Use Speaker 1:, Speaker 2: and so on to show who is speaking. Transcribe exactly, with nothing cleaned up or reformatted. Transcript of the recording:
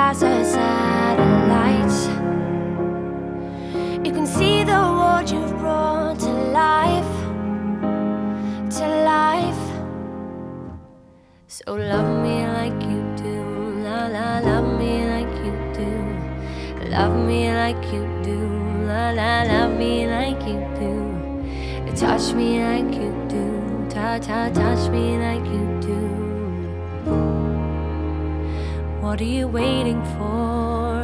Speaker 1: past the satellites. You can see the world you've brought to life, to life. So love me like you do, la la, love me like you do. Love me like you do, la la, love me like you do. Touch me like you do, ta ta, touch me like you do. What are you waiting for?